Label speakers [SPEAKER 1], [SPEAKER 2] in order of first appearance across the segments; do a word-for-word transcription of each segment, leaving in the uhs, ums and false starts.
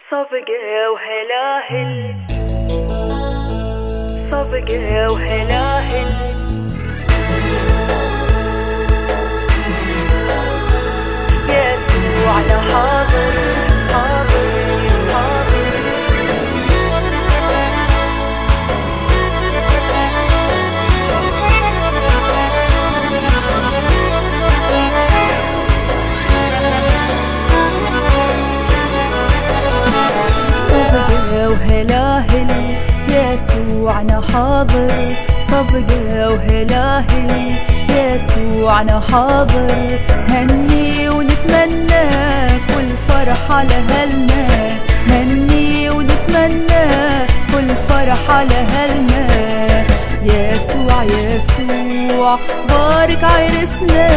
[SPEAKER 1] صفقة وهلاهل صفقة وهلاهل يسوع على حاضر حاضر حاضر صفقة وهلاهل يسوعنا حاضر صفقة وهلاهل يسوعنا حاضر هني ونتمنى كل فرح على هلنا هني ونتمنى كل فرح على هلنا يسوع يسوع بارك عرسنا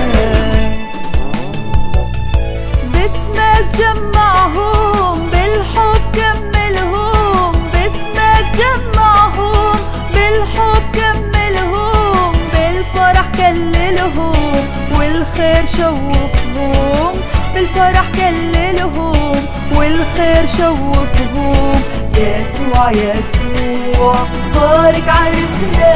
[SPEAKER 1] باسمك جمعهم بالحب كملهم باسمك جمعهم بالحب كملهم بالفرح كللهم والخير شوفهم بالفرح كللهم والخير شوفهم يسوع يسوع بارك عرسنا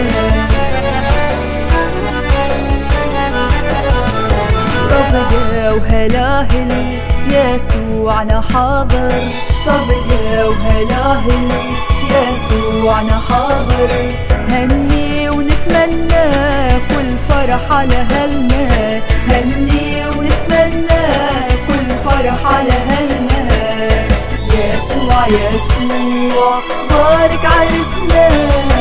[SPEAKER 1] صفقة وهلاهل يسوعنا حاضر صفقة وهلاهل يسوعنا حاضر هني ونتمنى كل فرح على هلنا هني ونتمنى كل فرح على هلنا يسوع يسوع بارك عرسنا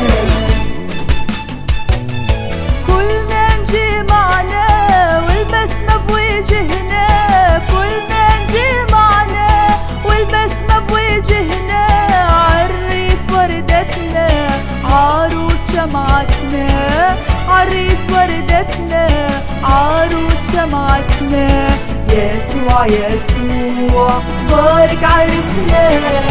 [SPEAKER 1] كلنا نجي معنا والبسمة بوجهنا كلنا نجي معنا والبسمة بوجهنا عريس وردتنا عروس شمعتنا عريس وردتنا عروس شمعتنا يسوع يسوع بارك عرسنا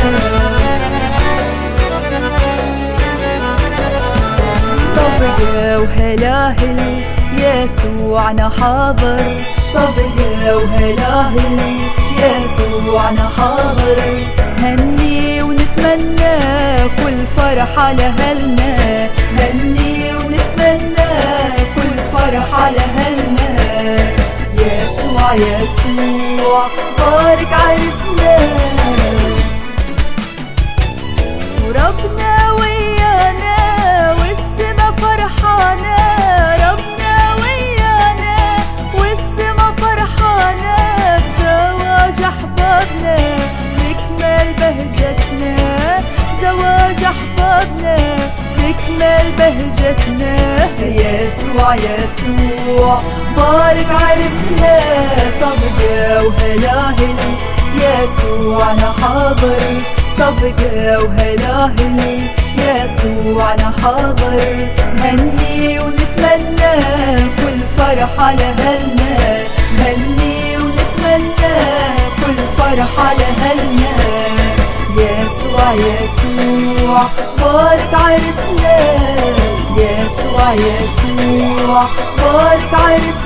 [SPEAKER 1] صفقة وهلاهل يسوعنا حاضر صفقة وهلاهل يسوعنا حاضر هني ونتمنى كل فرح على هلنا هني ونتمنى كل فرح على هلنا يسوع يسوع بارك عرسنا وربنا ويانا والسما فرحانة ربنا ويانا والسما فرحانة بزواج أحبابنا نكمل بهجتنا زواج أحبابنا نكمل بهجتنا يسوع يسوع بارك عرسنا صفقة وهلاهل يسوعنا حاضر صفقة وهلاهل يسوعنا حاضر هني ونتمنى كل فرح على هلنا هني ونتمنى كل فرح على هلنا يسوع يسوع بارك عرسنا يسوع يسوع بارك عرسنا